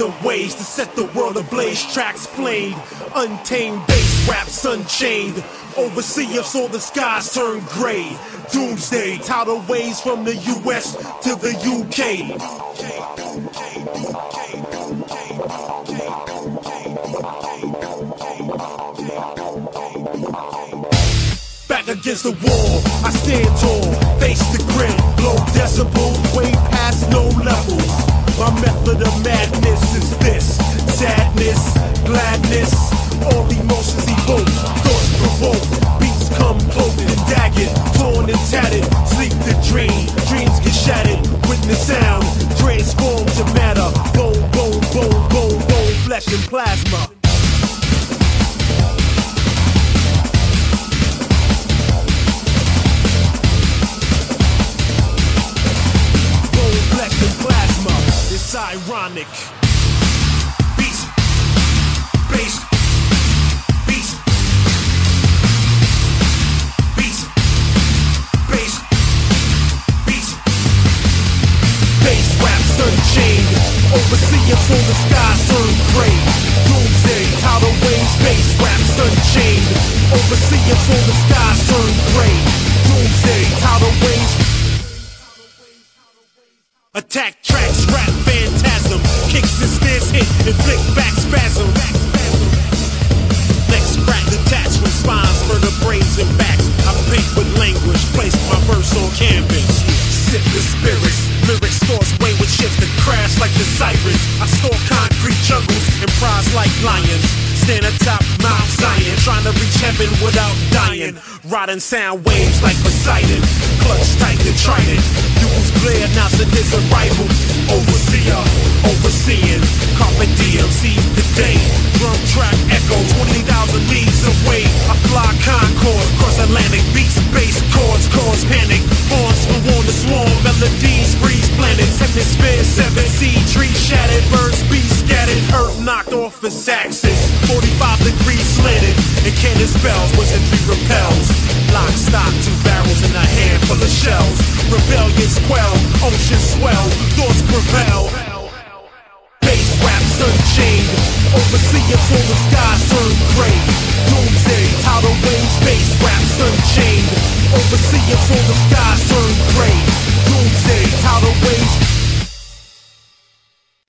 some ways to set the world ablaze. Tracks played, untamed bass raps unchained. Overseer saw the skies turn gray. Doomsday, tidal waves from the US to the UK. Back against the wall, I stand tall, face the grid, low decibel, way past no levels. My method of madness is this: sadness, gladness, all emotions evoke, thoughts provoke, beats come cloaked and dagged, torn and tattered, sleep to dream, dreams get shattered, witness sound, transform to matter, bone, bone, bone, bone, bone, flesh and plasma. It's ironic. Beast, bass, beast, beast, bass, beast. Bass raps unchained. Overseer so the skies turn gray. Doomsday, tidal waves, bass raps unchained. Overseer so the skies turn gray. Doomsday, tidal waves. Attack tracks, rap phantasm, kicks and snares hit, inflict back spasm. Legs crack detached from spines, vertebrae and backs. I paint with language, place my verse on canvas. Sip the spirits, lyrics force wayward ships that crash like the sirens. I store concrete jungles and prize like lions. Stand atop Mount Zion, trying to reach heaven without dying. Riding sound waves like Poseidon, clutch tight and trident. Duels glare, announcing his arrival. Overseer, overseeing, carpe diem, seize the day. Drum track echo, 20,000 leagues away. I fly Concorde, cross Atlantic, beats, bass chords, cause panic. Horns for warn the swarm, melodies freeze planets. Hemisphere, 7 sea trees shattered, birds be scattered. Earth knocked off its axis, 45 degrees slanted, and cannon spells, wizardry repels. Lock, stock, 2 barrels in a hand full of shells. Rebellions quell, oceans swell, thoughts prevail. Bass raps unchained, overseer so the skies turn gray. Doomsday, tidal waves, bass raps unchained. Overseer so the skies turn gray. Doomsday, tidal waves.